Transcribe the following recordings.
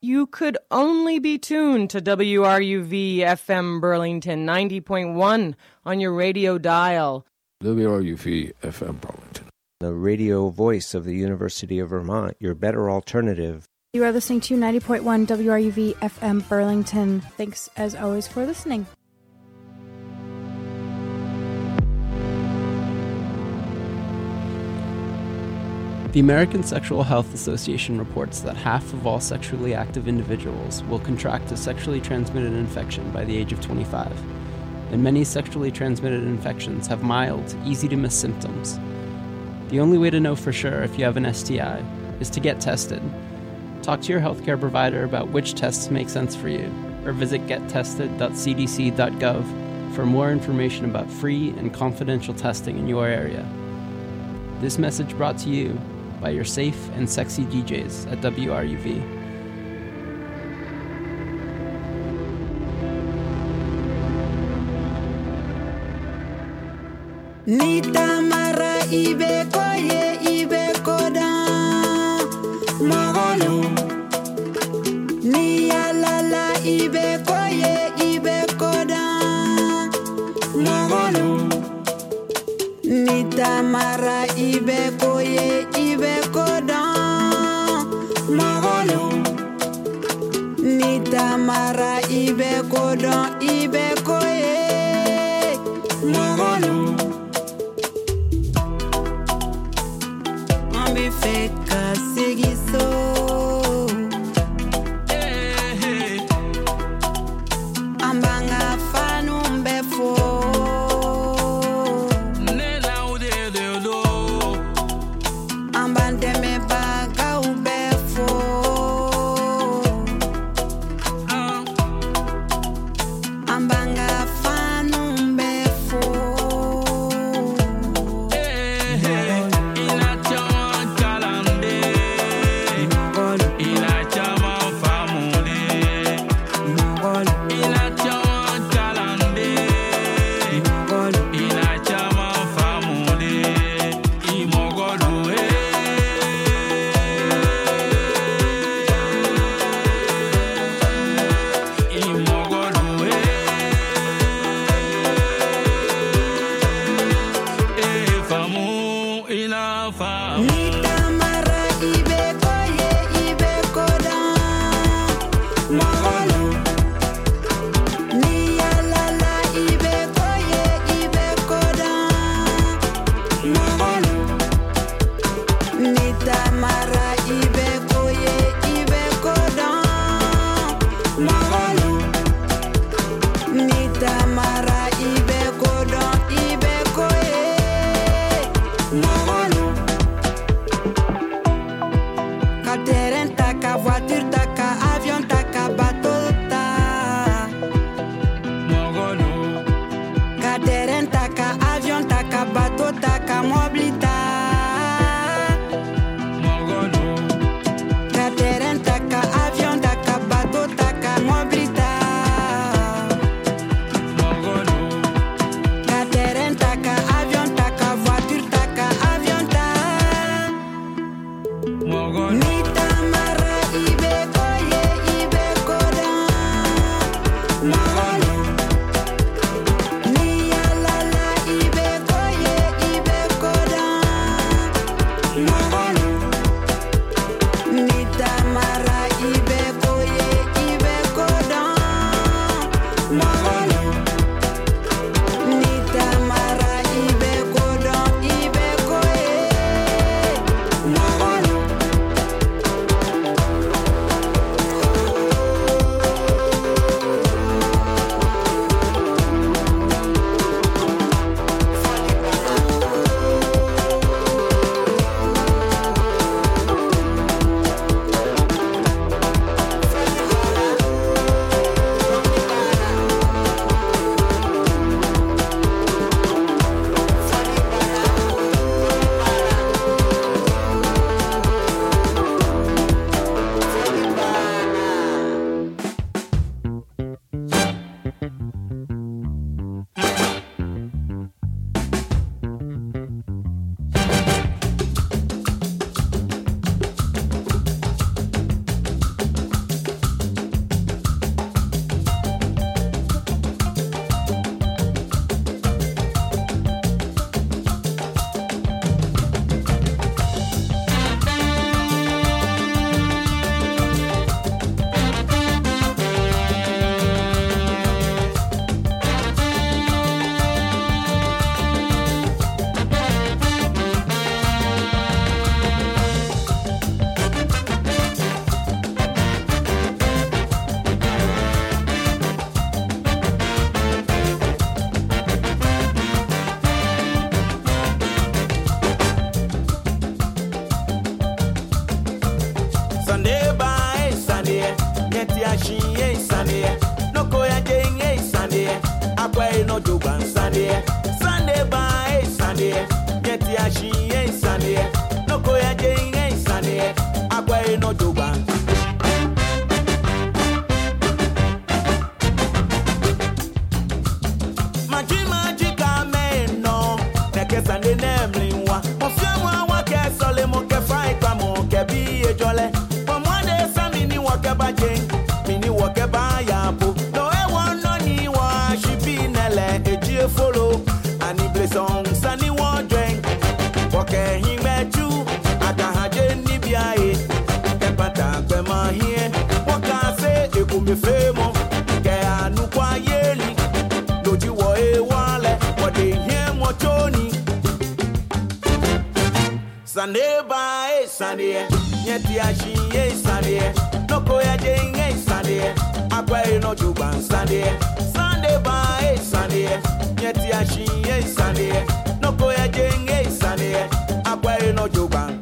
you could only be tuned to WRUV FM Burlington 90.1 on your radio dial. WRUV FM Burlington. The radio voice of the University of Vermont, your better alternative. You are listening to 90.1 WRUV FM Burlington. Thanks, as always, for listening. The American Sexual Health Association reports that half of all sexually active individuals will contract a sexually transmitted infection by the age of 25. And many sexually transmitted infections have mild, easy-to-miss symptoms. The only way to know for sure if you have an STI is to get tested. Talk to your healthcare provider about which tests make sense for you, or visit gettested.cdc.gov for more information about free and confidential testing in your area. This message brought to you by your safe and sexy DJs at WRUV. Nita mara ibe koye ibe koda magolo ni alala ibe koye ibe koda magolo Nita mara ibe koye ibe koda magolo Nita mara ibe koda ibe koye magolo Ambi feka sigiso Ambanga fanu mbefo Sunday by Sunday, yet ya she ain't Sunday. No koya jing ain't Sunday. Akwa no juban Sunday. Sunday by Sunday, yet ya she ain't Sunday. No koya jing ain't Sunday. Akwa no juban. Magica man no. Neke Sunday namely wa. Ofiamwa wa ke sole mo ke fry kwa mo ke bi e jole. Mini wakeba ya po no e won no ni wa she be nele eji follow ani blessong sani won drink wake him metu aka haje ni bia e e pata pe ma hie waka se e ku me femo ke anu kwa yeli loji wo e wale what they hear mo choni Sunday by Sunday yeti ashi e Sunday no koya jing e Sunday akwa no juban Sunday Sunday by Sunday yeti ashi e Sunday no koya jing e Sunday akwa no juban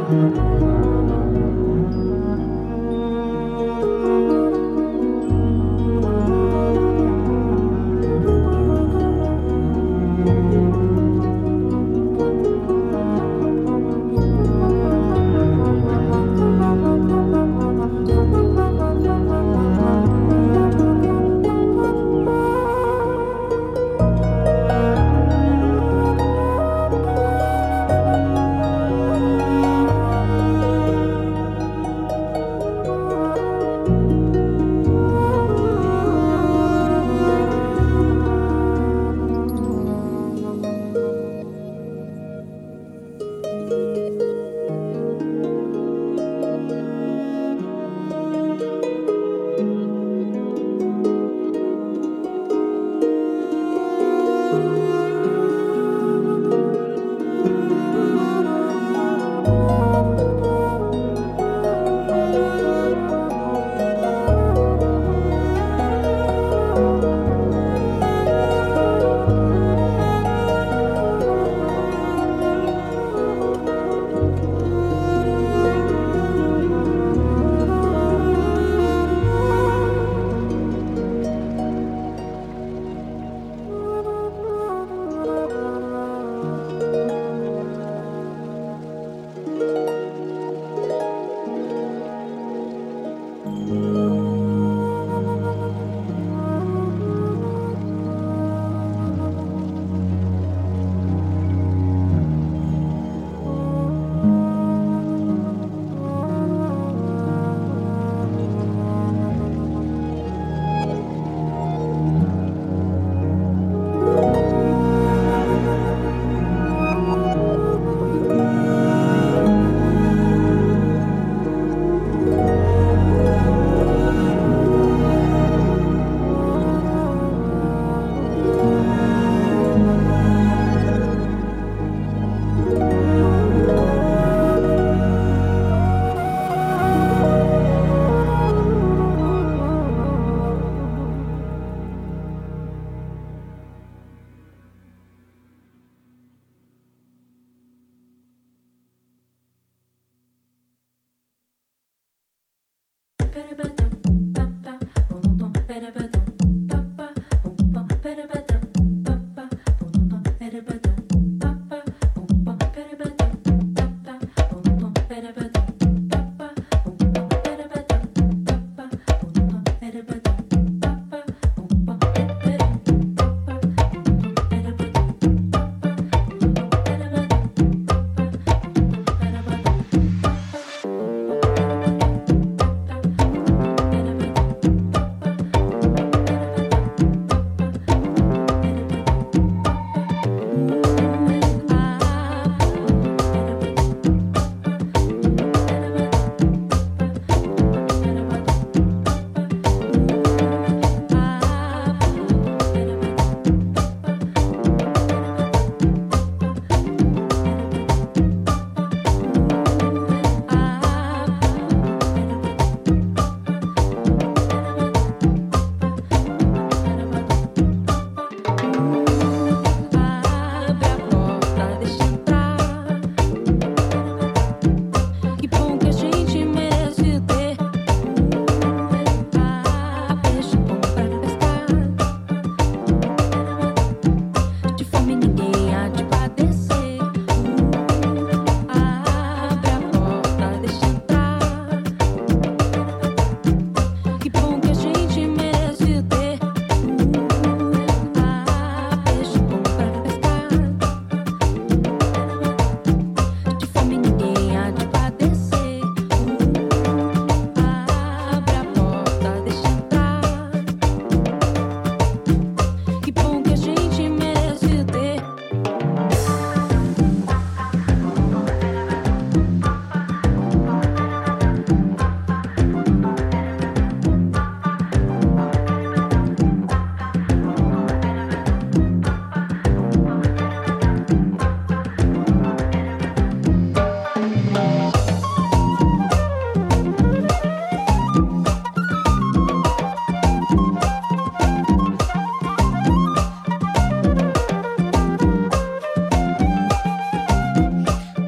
Better